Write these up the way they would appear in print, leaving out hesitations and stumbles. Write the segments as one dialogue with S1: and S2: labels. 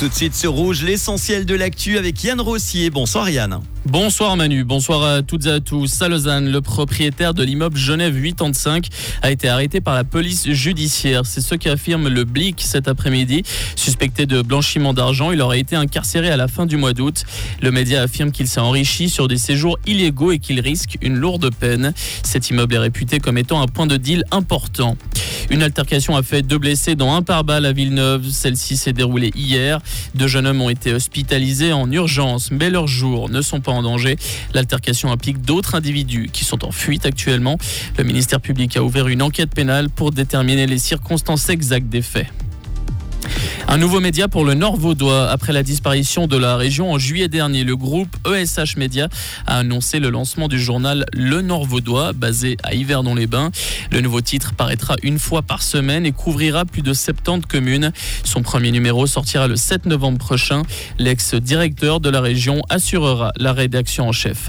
S1: Tout de suite sur Rouge, l'essentiel de l'actu avec Yann Rossier. Bonsoir Yann.
S2: Bonsoir Manu, bonsoir à toutes et à tous. À Lausanne, le propriétaire de l'immeuble Genève 85 a été arrêté par la police judiciaire. C'est ce qu'affirme le Blick cet après-midi. Suspecté de blanchiment d'argent, il aurait été incarcéré à la fin du mois d'août. Le média affirme qu'il s'est enrichi sur des séjours illégaux et qu'il risque une lourde peine. Cet immeuble est réputé comme étant un point de deal important. Une altercation a fait 2 blessés dont un pare-balles à Villeneuve. Celle-ci s'est déroulée hier. 2 jeunes hommes ont été hospitalisés en urgence, mais leurs jours ne sont pas en danger. L'altercation implique d'autres individus qui sont en fuite actuellement. Le ministère public a ouvert une enquête pénale pour déterminer les circonstances exactes des faits. Un nouveau média pour le Nord vaudois. Après la disparition de la région en juillet dernier, le groupe ESH Média a annoncé le lancement du journal Le Nord vaudois, basé à Yverdon-les-Bains. Le nouveau titre paraîtra une fois par semaine et couvrira plus de 70 communes. Son premier numéro sortira le 7 novembre prochain. L'ex-directeur de la région assurera la rédaction en chef.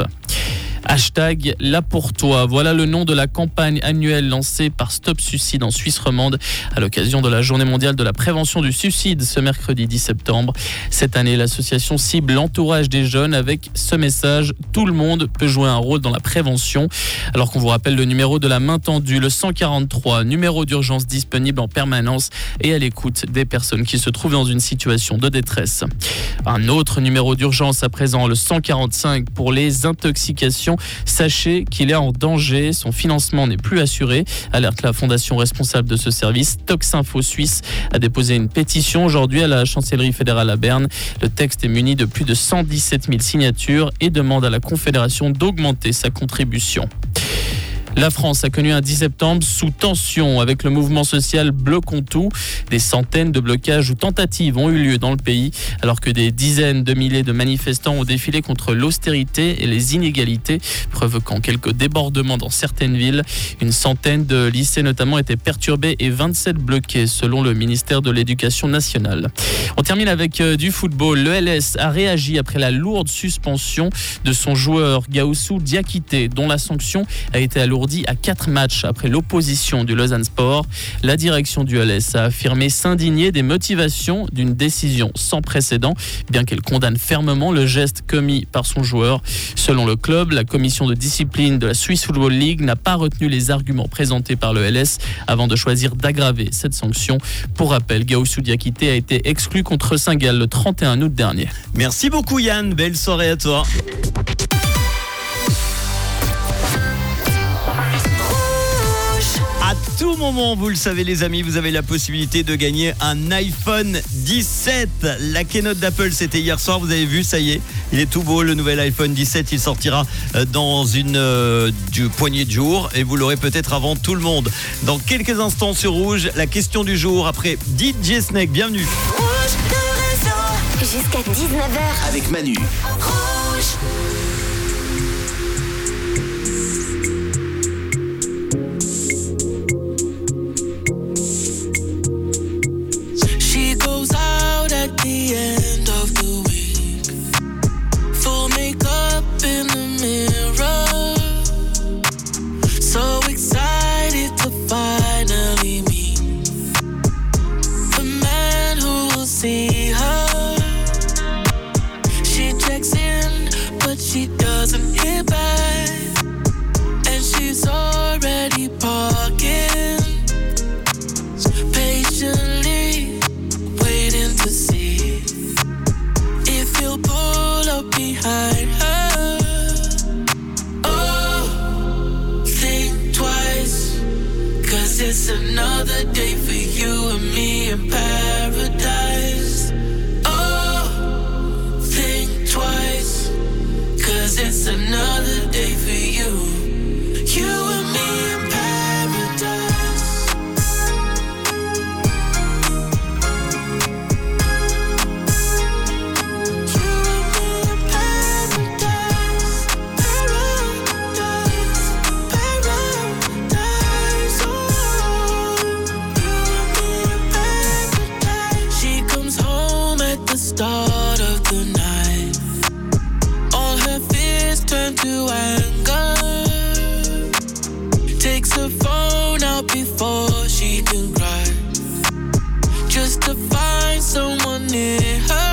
S2: Hashtag Là pour toi. Voilà le nom de la campagne annuelle lancée par Stop Suicide en Suisse romande à l'occasion de la Journée mondiale de la prévention du suicide ce mercredi 10 septembre. Cette année, l'association cible l'entourage des jeunes avec ce message: tout le monde peut jouer un rôle dans la prévention. Alors qu'on vous rappelle le numéro de la main tendue, le 143, numéro d'urgence disponible en permanence et à l'écoute des personnes qui se trouvent dans une situation de détresse. Un autre numéro d'urgence à présent, le 145 pour les intoxications. Sachez qu'il est en danger, son financement n'est plus assuré. Alerte la fondation responsable de ce service. Toxinfo Suisse a déposé une pétition aujourd'hui à la chancellerie fédérale à Berne. Le texte est muni de plus de 117 000 signatures et demande à la Confédération d'augmenter sa contribution. La France a connu un 10 septembre sous tension avec le mouvement social Bloquons tout. Des centaines de blocages ou tentatives ont eu lieu dans le pays alors que des dizaines de milliers de manifestants ont défilé contre l'austérité et les inégalités, provoquant quelques débordements dans certaines villes. Une centaine de lycées notamment étaient perturbés et 27 bloqués selon le ministère de l'Éducation nationale. On termine avec du football. Le LS a réagi après la lourde suspension de son joueur Gaussou Diakité, dont la sanction a été alourdie à 4 matchs après l'opposition du Lausanne Sport. La direction du LS a affirmé s'indigner des motivations d'une décision sans précédent, bien qu'elle condamne fermement le geste commis par son joueur. Selon le club, la commission de discipline de la Swiss Football League n'a pas retenu les arguments présentés par le LS avant de choisir d'aggraver cette sanction. Pour rappel, Gaussou Diakité a été exclu contre Saint-Gall le 31 août dernier.
S1: Merci beaucoup Yann, belle soirée à toi. À tout moment, vous le savez les amis, vous avez la possibilité de gagner un iPhone 17. La keynote d'Apple, c'était hier soir, vous avez vu, ça y est, il est tout beau, le nouvel iPhone 17, il sortira dans une poignée de jours et vous l'aurez peut-être avant tout le monde. Dans quelques instants sur Rouge, la question du jour après DJ Snake, bienvenue.
S3: Rouge, le réseau, jusqu'à 19h
S4: avec Manu.
S3: Rouge.
S5: At the end of the week, full makeup in the mirror, so excited to finally meet the man who will see her. She checks in, but she doesn't hear back, and she's already parking patiently, waiting to see if he'll pull up behind her. Oh, think twice, 'cause it's another day for you and me in paradise. Oh, think twice, 'cause it's another day for you and me in paradise. Start of the night, all her fears turn to anger. Takes her phone out before she can cry, just to find someone near her.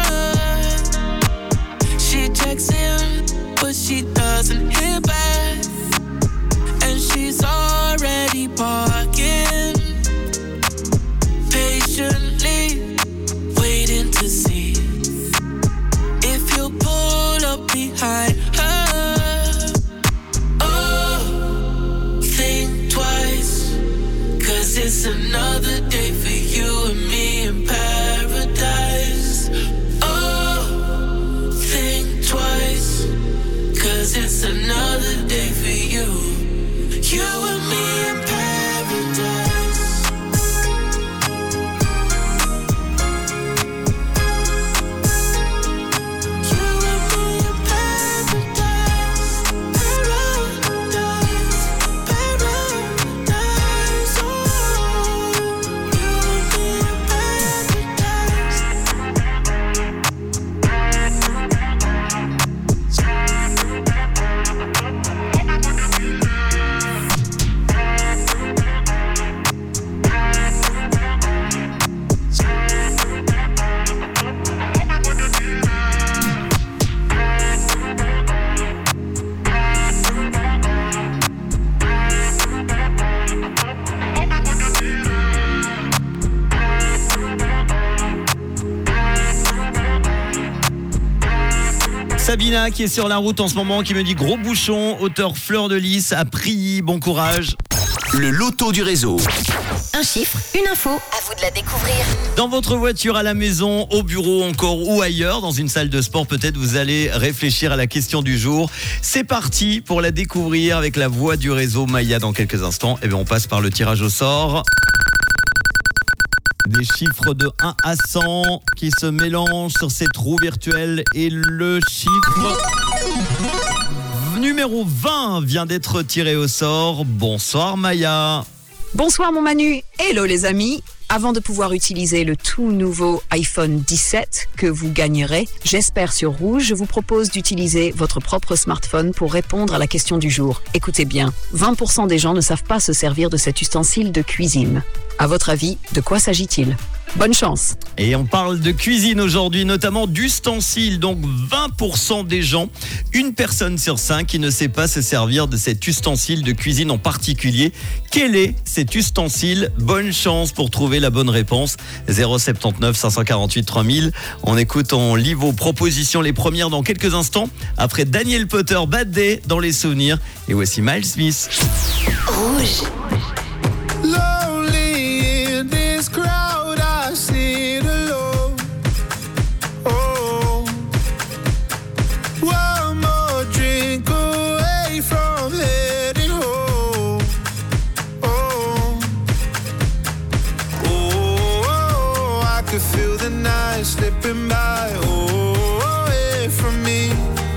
S1: Sabina qui est sur la route en ce moment, qui me dit gros bouchon, hauteur Fleur de Lys, à Prilly, bon courage.
S4: Le loto du réseau.
S3: Un chiffre, une info, à vous de la découvrir.
S1: Dans votre voiture, à la maison, au bureau encore ou ailleurs, dans une salle de sport, peut-être vous allez réfléchir à la question du jour. C'est parti pour la découvrir avec la voix du réseau Maya dans quelques instants. Et bien on passe par le tirage au sort. Des chiffres de 1 à 100 qui se mélangent sur cette roue virtuelle et le chiffre numéro 20 vient d'être tiré au sort. Bonsoir Maya.
S6: Bonsoir mon Manu, hello les amis. Avant de pouvoir utiliser le tout nouveau iPhone 17 que vous gagnerez, j'espère sur Rouge, je vous propose d'utiliser votre propre smartphone pour répondre à la question du jour. Écoutez bien, 20% des gens ne savent pas se servir de cet ustensile de cuisine. À votre avis, de quoi s'agit-il ? Bonne chance.
S1: Et on parle de cuisine aujourd'hui, notamment d'ustensiles. Donc 20% des gens, une personne sur 5 qui ne sait pas se servir de cet ustensile de cuisine en particulier. Quel est cet ustensile ? Bonne chance pour trouver la bonne réponse. 079 548 3000. On lit vos propositions, les premières dans quelques instants. Après Daniel Potter, Bad Day dans les souvenirs. Et voici Miles Smith.
S3: Rouge.
S7: Feel the night slipping by, away from me.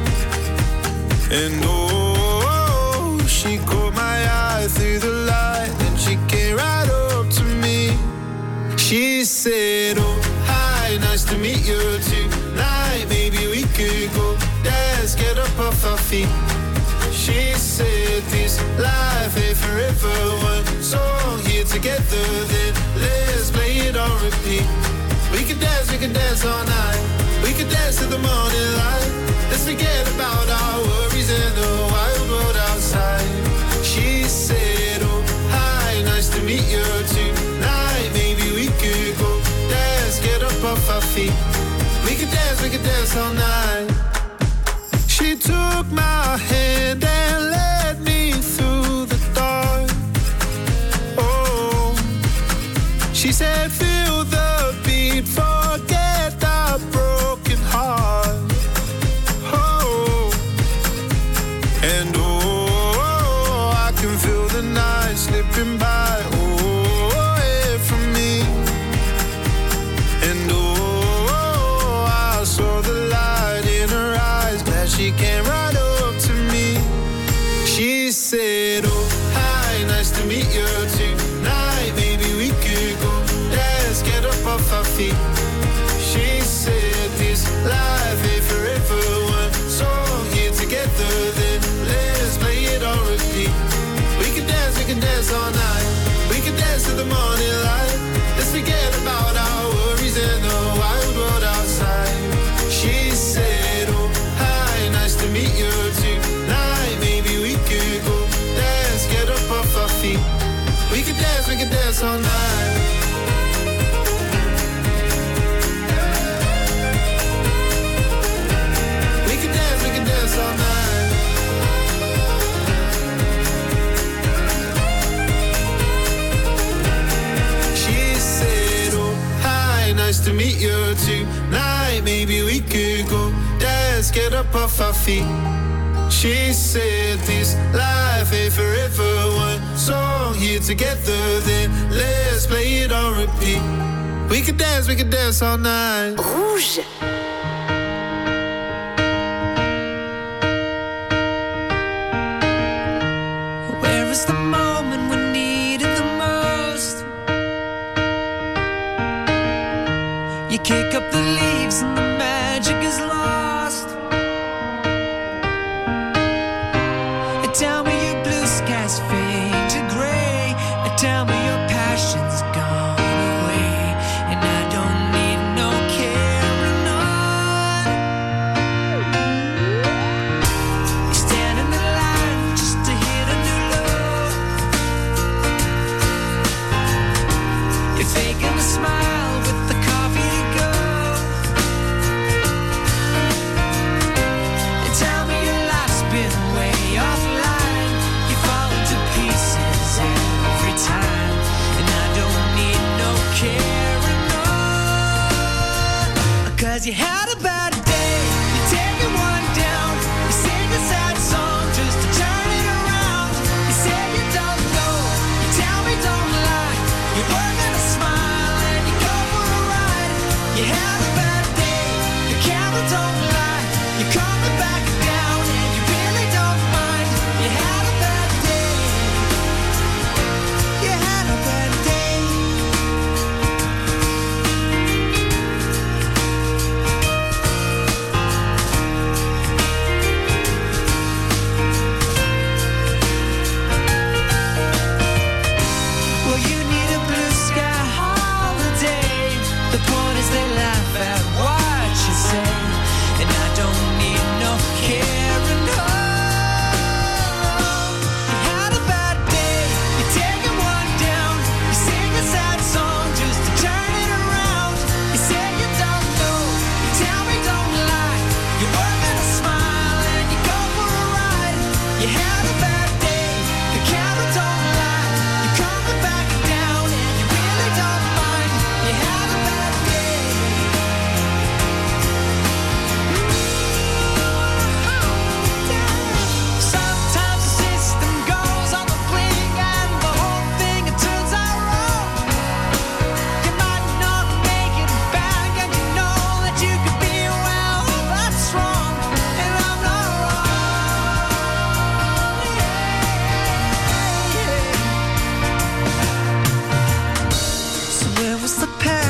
S7: And she caught my eye through the light, and she came right up to me. She said, oh, hi, nice to meet you tonight. Maybe we could go dance, get up off our feet. She said, this life ain't forever. One song here together, then let's play it on repeat. We could dance all night. We could dance till the morning light. Let's forget about our worries and the wild world outside. She said, oh, hi, nice to meet you tonight. Maybe we could go dance, get up off our feet. We could dance all night. She took my hand and led me through the dark. Oh, she said, feel the beat, forget the broken heart. Oh, and I can feel the night slipping by, away from me. And I saw the light in her eyes, glad she came right up to me. She said, oh, hi, nice to meet you tonight. Maybe we could go dance, get up off our feet. She said, this life ain't forever. One song here together, then let's play it on repeat. We can dance all night. We can dance till the morning light. Let's forget about our worries and the wild world outside. She said, oh, hi, nice to meet you tonight. Maybe we could go dance, get up off our feet. We can dance all night. We can dance all night. She said, oh, hi, nice to meet you tonight. Maybe we could go dance, get up off our feet. She said, this life ain't forever. One song here together, then let's play it on repeat. We could dance all night.
S3: Rouge.
S5: Where is the moment we need it the most? You kick up the leaves and the magic is lost. Tell me your blue skies fade to gray. Tell me your passion's gone away, and I don't need no carrying on. You stand in the line just to hit a new low. You're faking a smile with the coffee to go.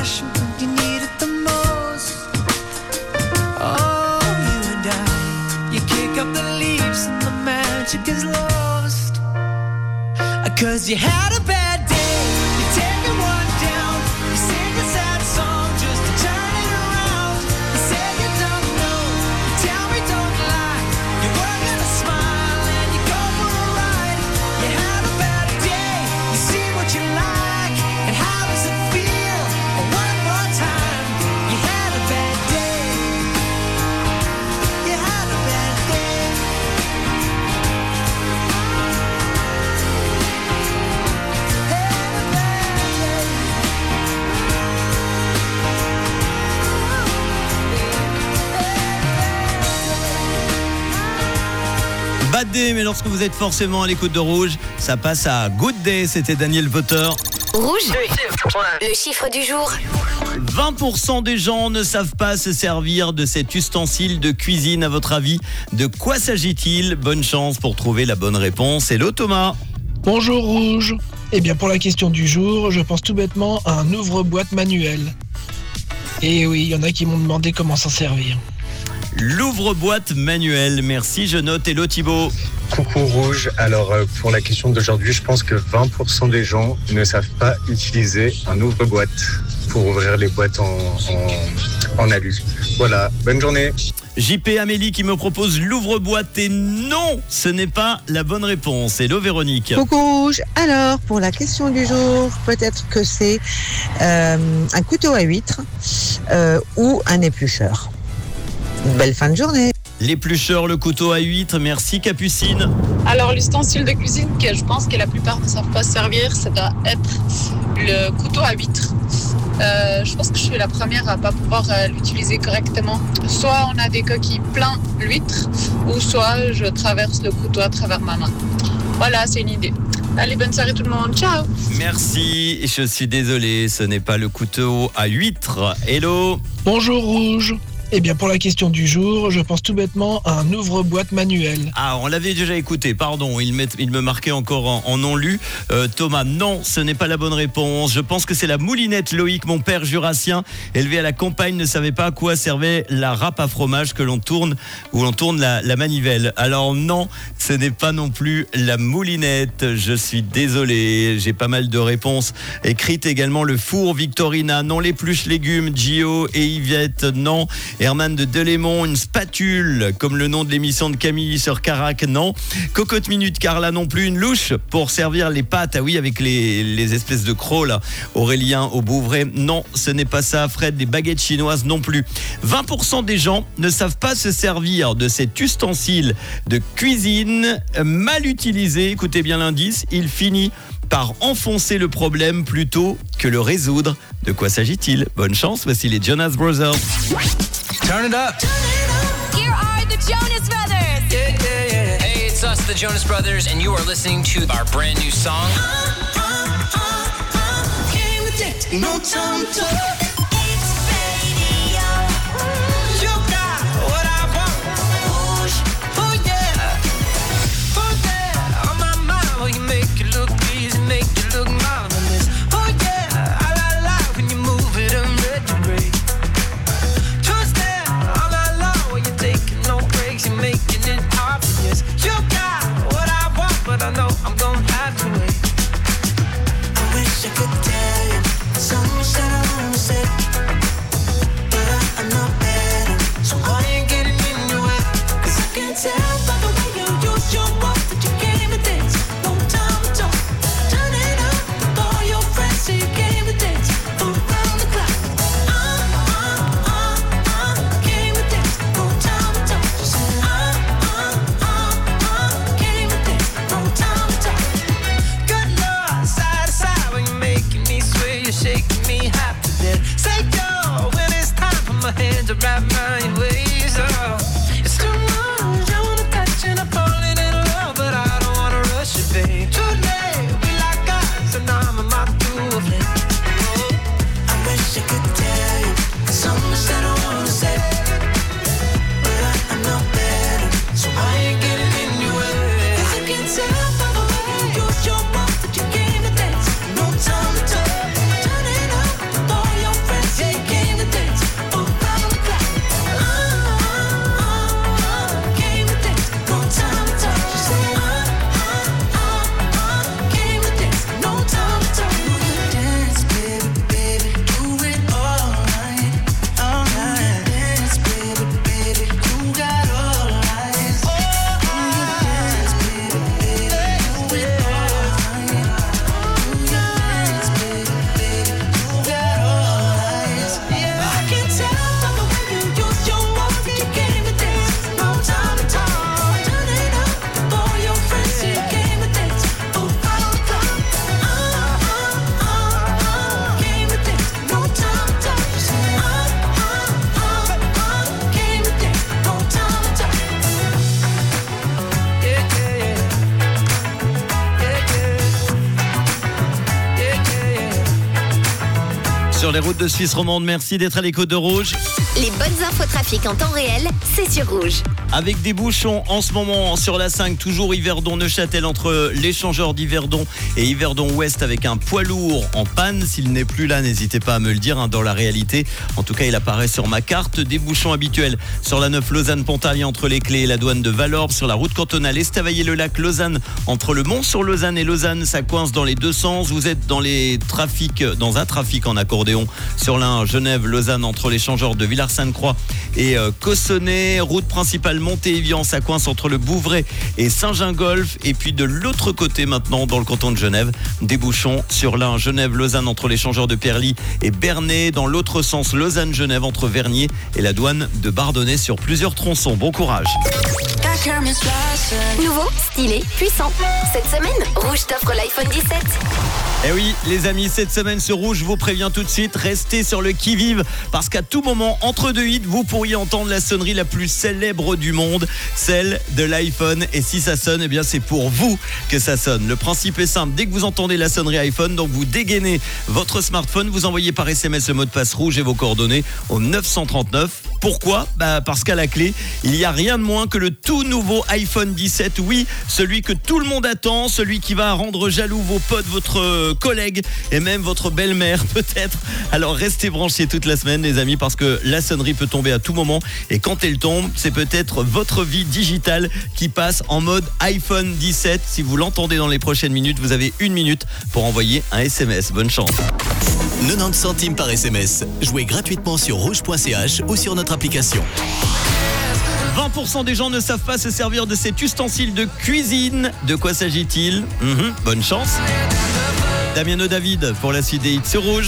S5: passion when you need it the most. Oh, you and I, you kick up the leaves and the magic is lost. 'Cause you had a bad day, you take one down, you sing a sad song just to turn it around. You say you don't know, you tell me don't lie, you were gonna smile and you go for a ride. You had a bad day, you see what you like, and how does it feel? One more time, you had a bad day, you had a bad day.
S1: Bad Day, mais lorsque vous êtes forcément à l'écoute de Rouge, ça passe à Good Day. C'était Daniel Voter.
S3: Rouge, le chiffre du jour.
S1: 20% des gens ne savent pas se servir de cet ustensile de cuisine. À votre avis, de quoi s'agit-il? Bonne chance pour trouver la bonne réponse. Hello Thomas.
S8: Bonjour Rouge. Eh bien pour la question du jour, je pense tout bêtement à un ouvre-boîte manuel. Et oui, il y en a qui m'ont demandé comment s'en servir.
S1: L'ouvre-boîte manuel. Merci, je note. Hello Thibaut.
S9: Coucou Rouge, alors pour la question d'aujourd'hui, je pense que 20% des gens ne savent pas utiliser un ouvre-boîte pour ouvrir les boîtes en alu. Voilà, bonne journée.
S1: JP Amélie qui me propose l'ouvre-boîte et non, ce n'est pas la bonne réponse. Hello Véronique.
S10: Coucou Rouge, alors pour la question du jour, peut-être que c'est un couteau à huîtres ou un éplucheur. Belle fin de journée.
S1: L'éplucheur, le couteau à huîtres. Merci Capucine.
S11: Alors l'ustensile de cuisine que je pense que la plupart ne savent pas servir, ça doit être le couteau à huîtres. Je pense que je suis la première à ne pas pouvoir l'utiliser correctement. Soit on a des coquilles plein l'huître, ou soit je traverse le couteau à travers ma main. Voilà, c'est une idée. Allez, bonne soirée tout le monde, ciao.
S1: Merci, je suis désolé, ce n'est pas le couteau à huîtres. Hello.
S8: Bonjour Rouge. Eh bien pour la question du jour, je pense tout bêtement à un ouvre-boîte manuel.
S1: Ah, on l'avait déjà écouté, pardon, il me marquait encore en non lu. Thomas, non, ce n'est pas la bonne réponse. Je pense que c'est la moulinette. Loïc, mon père jurassien, élevé à la campagne, ne savait pas à quoi servait la râpe à fromage que l'on tourne, où l'on tourne la manivelle. Alors non, ce n'est pas non plus la moulinette. Je suis désolé, j'ai pas mal de réponses écrites également. Le four Victorina, non. L'épluche légumes, Gio et Yvette, non. Herman de Delémont, une spatule, comme le nom de l'émission de Camille sur Carac, non. Cocotte Minute Carla non plus. Une louche pour servir les pâtes, ah oui, avec les espèces de crocs là. Aurélien au Bouvray, non, ce n'est pas ça. Fred, les baguettes chinoises non plus. 20% des gens ne savent pas se servir de cet ustensile de cuisine mal utilisé. Écoutez bien l'indice, il finit par enfoncer le problème plutôt que le résoudre. De quoi s'agit-il? Bonne chance, voici les Jonas Brothers.
S12: Turn it up.
S3: Here are the Jonas Brothers.
S12: Yeah, yeah, yeah. Hey, it's us, the Jonas Brothers, and you are listening to our brand new song.
S5: Came with it, no time to talk. You got what I want. Oh yeah, oh yeah. On my mind, well, you make it look easy, make it look marvelous. Oh yeah, I like when you move it and retrograde. Trust that all I love when you're taking no breaks, you're making it obvious. You got what I want, but I know I'm gonna have to wait. I wish I could tell you so much that I wanna say, but I know better. So why ain't getting in your way? 'Cause I can tell by the way you use your words that you came to dance. No time to talk. Turn it up with all your friends, so you came to dance around the clock. Came to dance. No time to talk. Just say came to dance. No time to talk. Good Lord, side to side when you're making me sway, you're shaking me half to death. Say go when it's time for my hands to wrap around your waist. Oh, it's too much. I wanna touch and I'm falling in love, but I don't wanna rush it, babe. Too late, we like us, and I'm about to do a flip. I wish I could tell you so much that I wanna say, but I know better, so I ain't getting in your way. 'Cause I can tell by the way you use your mouth that you came to dance. No time to talk. Turn it up with all your friends.
S1: sur les routes de Suisse romande. Merci d'être à l'écoute de Rouge.
S3: Les bonnes infos trafic en temps réel, c'est sur Rouge.
S1: Avec des bouchons en ce moment sur la 5, toujours Yverdon-Neuchâtel entre l'échangeur d'Yverdon et Yverdon-Ouest avec un poids lourd en panne. S'il n'est plus là, n'hésitez pas à me le dire dans la réalité. En tout cas, il apparaît sur ma carte. Des bouchons habituels sur la 9 Lausanne-Pontarlier entre les Clés et la douane de Valorbe. Sur la route cantonale Estavayer-le-Lac Lausanne entre le Mont-sur-Lausanne et Lausanne, ça coince dans les deux sens. Vous êtes dans un trafic en accordéon sur la Genève-Lausanne entre l'échangeur de Villars-Sainte-Croix et Cossonay. Route principale Montévian, ça coince entre le Bouvray et Saint-Gingolf. Et puis de l'autre côté maintenant, dans le canton de Genève, des bouchons sur la Genève-Lausanne entre l'échangeur de Perly et Bernay. Dans l'autre sens, Lausanne-Genève entre Vernier et la douane de Bardonnay sur plusieurs tronçons. Bon courage.
S3: Nouveau, stylé, puissant. Cette semaine, Rouge t'offre l'iPhone 17.
S1: Eh oui, les amis, cette semaine sur Rouge, je vous préviens tout de suite, restez sur le qui-vive parce qu'à tout moment, entre deux hits, vous pourriez entendre la sonnerie la plus célèbre du monde, celle de l'iPhone. Et si ça sonne, eh bien c'est pour vous que ça sonne. Le principe est simple, dès que vous entendez la sonnerie iPhone, donc vous dégainez votre smartphone, vous envoyez par SMS le mot de passe Rouge et vos coordonnées au 939. Pourquoi ? Parce qu'à la clé, il n'y a rien de moins que le tout nouveau iPhone 17. Oui, celui que tout le monde attend, celui qui va rendre jaloux vos potes, votre collègue et même votre belle-mère peut-être. Alors restez branchés toute la semaine les amis parce que la sonnerie peut tomber à tout moment et quand elle tombe, c'est peut-être votre vie digitale qui passe en mode iPhone 17. Si vous l'entendez dans les prochaines minutes, vous avez 1 minute pour envoyer un SMS. Bonne chance.
S13: 90 centimes par SMS. Jouez gratuitement sur rouge.ch ou sur notre application.
S1: 20% des gens ne savent pas se servir de cet ustensile de cuisine. De quoi s'agit-il ? Bonne chance. Damiano David pour la suite des hits sur Rouge.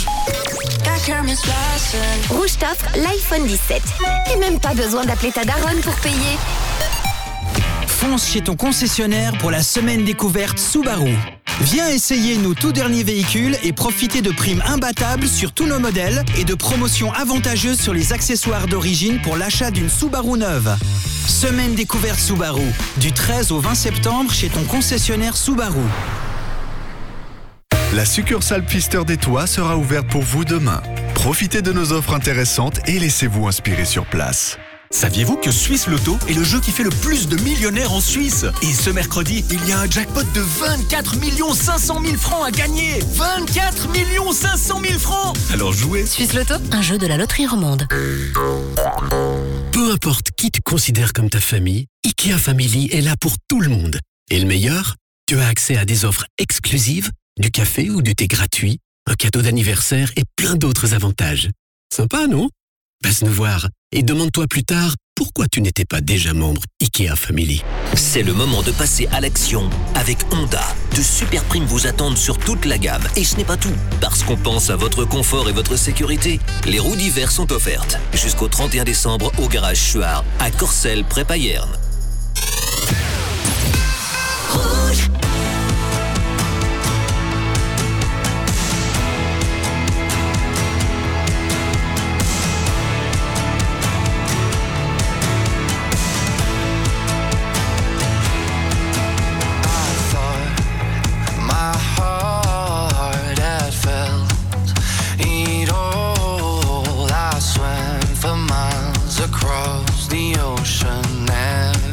S3: Rouge t'offre l'iPhone 17. Et même pas besoin d'appeler ta daronne pour payer.
S14: Fonce chez ton concessionnaire pour la semaine découverte Subaru. Viens essayer nos tout derniers véhicules et profiter de primes imbattables sur tous nos modèles et de promotions avantageuses sur les accessoires d'origine pour l'achat d'une Subaru neuve. Semaine découverte Subaru, du 13 au 20 septembre chez ton concessionnaire Subaru.
S15: La succursale Pfister des Toits sera ouverte pour vous demain. Profitez de nos offres intéressantes et laissez-vous inspirer sur place.
S16: Saviez-vous que Suisse Loto est le jeu qui fait le plus de millionnaires en Suisse ? Et ce mercredi, il y a un jackpot de 24 500 000 francs à gagner ! 24 500 000 francs ! Alors jouez.
S17: Suisse Loto, un jeu de la loterie romande.
S18: Peu importe qui tu considères comme ta famille, IKEA Family est là pour tout le monde. Et le meilleur, tu as accès à des offres exclusives, du café ou du thé gratuit, un cadeau d'anniversaire et plein d'autres avantages. Sympa, non ? Passe nous voir et demande-toi plus tard pourquoi tu n'étais pas déjà membre IKEA Family.
S13: C'est le moment de passer à l'action avec Honda. De super primes vous attendent sur toute la gamme. Et ce n'est pas tout, parce qu'on pense à votre confort et votre sécurité. Les roues d'hiver sont offertes jusqu'au 31 décembre au garage Chuard à Corcelles, près Payerne.
S3: Rouge.
S5: Across the ocean and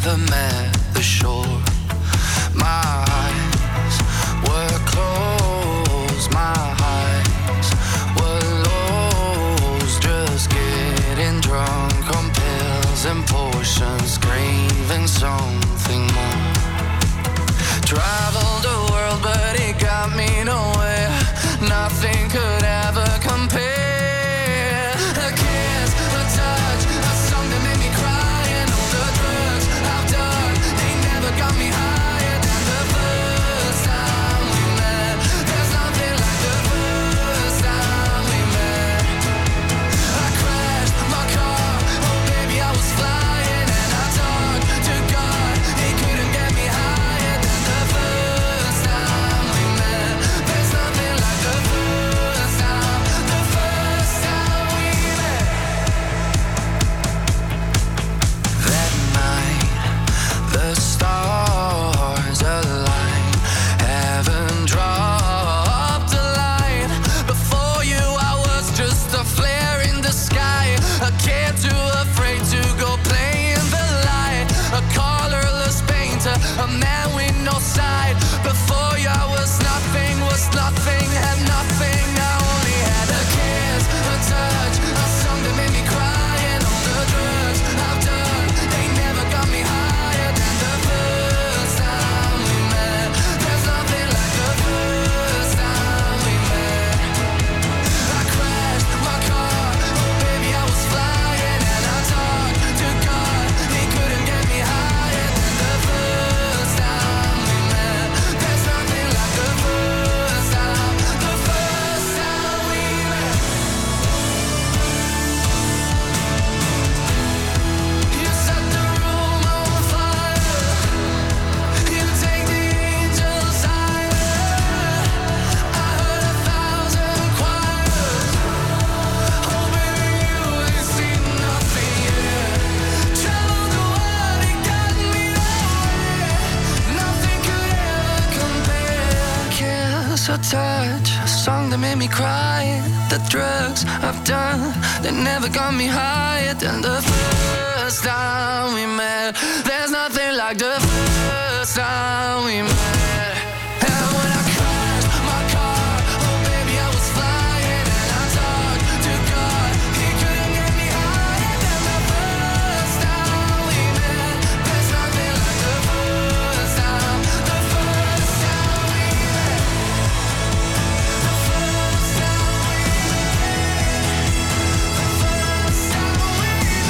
S5: drugs I've done, they never got me higher than the first time we met. There's nothing like the first time we met. And when I crashed my car, oh baby I was flying, and I talked to God, he couldn't get me higher than the first time we met. There's nothing like the first time we met. The first time we met. The first time we met. The first time we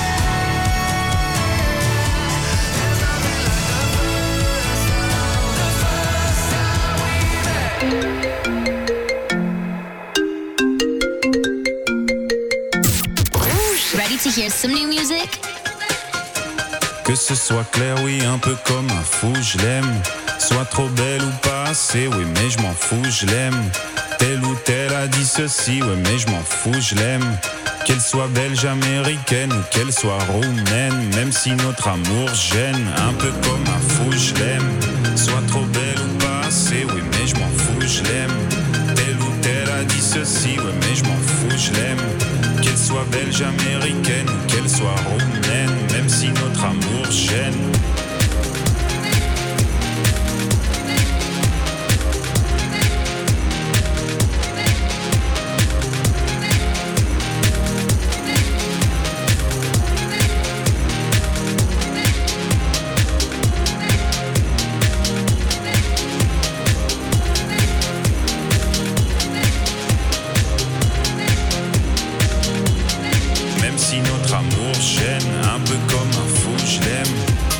S17: Ready to hear some new music?
S19: Que ce soit clair, oui, un peu comme un fou, je l'aime. Soit trop belle ou pas assez, oui, mais je m'en fous, je l'aime. Telle ou telle a dit ceci, oui, mais je m'en fous, je l'aime. Qu'elle soit belge, américaine ou qu'elle soit roumaine, même si notre amour gêne, un peu comme un fou, je l'aime. Soit trop belle ou pas assez, oui, mais je m'en fous, je l'aime. Telle ou telle a dit ceci, oui, mais je m'en fous, je l'aime. Qu'elle soit belge, américaine ou qu'elle soit roumaine, même si notre amour gêne. Même si notre amour gêne, un peu comme un fou, je l'aime.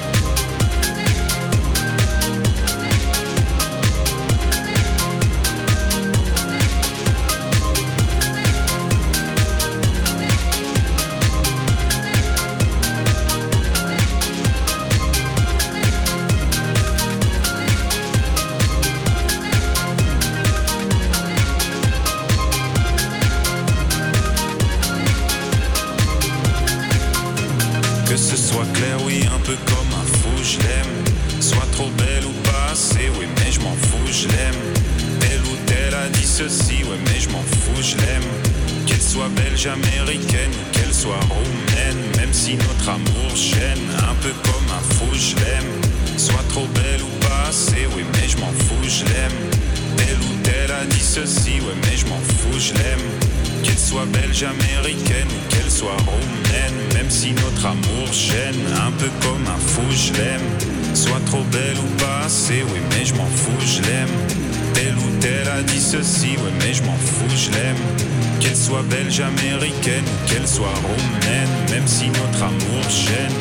S19: Que ce soit clair, oui, un peu comme un fou, je l'aime. Soit trop belle ou pas assez, oui, mais je m'en fous, je l'aime. Telle ou telle a dit ceci, oui, mais je m'en fous, je l'aime. Qu'elle soit belge, américaine ou qu'elle soit roumaine, même si notre amour gêne, un peu comme un fou, je l'aime. Soit trop belle ou pas assez, oui, mais je m'en fous, je l'aime. Telle ou telle a dit ceci, oui, mais je m'en fous, je l'aime. Qu'elle soit belge, américaine ou qu'elle soit roumaine, même si notre amour gêne, un peu comme un fou, je l'aime. Soit trop belle ou pas assez, oui, mais je m'en fous, je l'aime. Telle ou telle a dit ceci, oui, mais je m'en fous, je l'aime. Qu'elle soit belge, américaine ou qu'elle soit roumaine, même si notre amour gêne.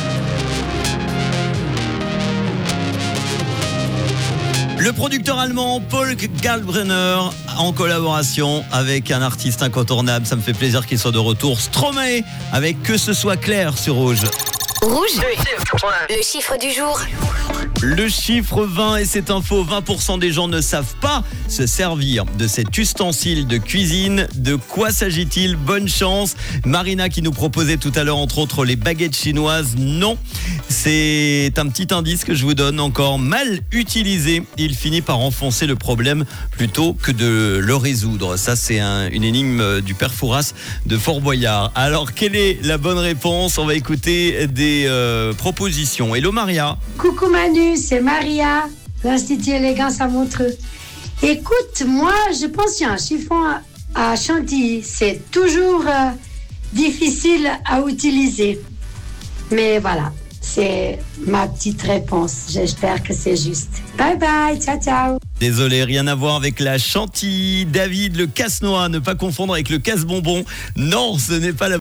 S1: Le producteur allemand Paul Kalkbrenner en collaboration avec un artiste incontournable. Ça me fait plaisir qu'il soit de retour. Stromae avec Que ce soit clair sur Rouge.
S3: Rouge, le chiffre du jour.
S1: Le chiffre 20 et cette info, 20% des gens ne savent pas se servir de cet ustensile de cuisine. De quoi s'agit-il? Bonne chance. Marina qui nous proposait tout à l'heure entre autres les baguettes chinoises. Non, c'est un petit indice que je vous donne encore. Mal utilisé, il finit par enfoncer le problème plutôt que de le résoudre. Ça c'est une énigme du père Fouras de Fort Boyard. Alors quelle est la bonne réponse? On va écouter des propositions. Hello Maria.
S20: Coucou Manu, c'est Maria, l'Institut Élégance à Montreux. Écoute, moi, je pense qu'il y a un chiffon à Chantilly. C'est toujours difficile à utiliser. Mais voilà, c'est ma petite réponse. J'espère que c'est juste. Bye bye, ciao ciao.
S1: Désolé, rien à voir avec la chantilly. David, le casse-noix, ne pas confondre avec le casse-bonbon. Non, ce n'est pas la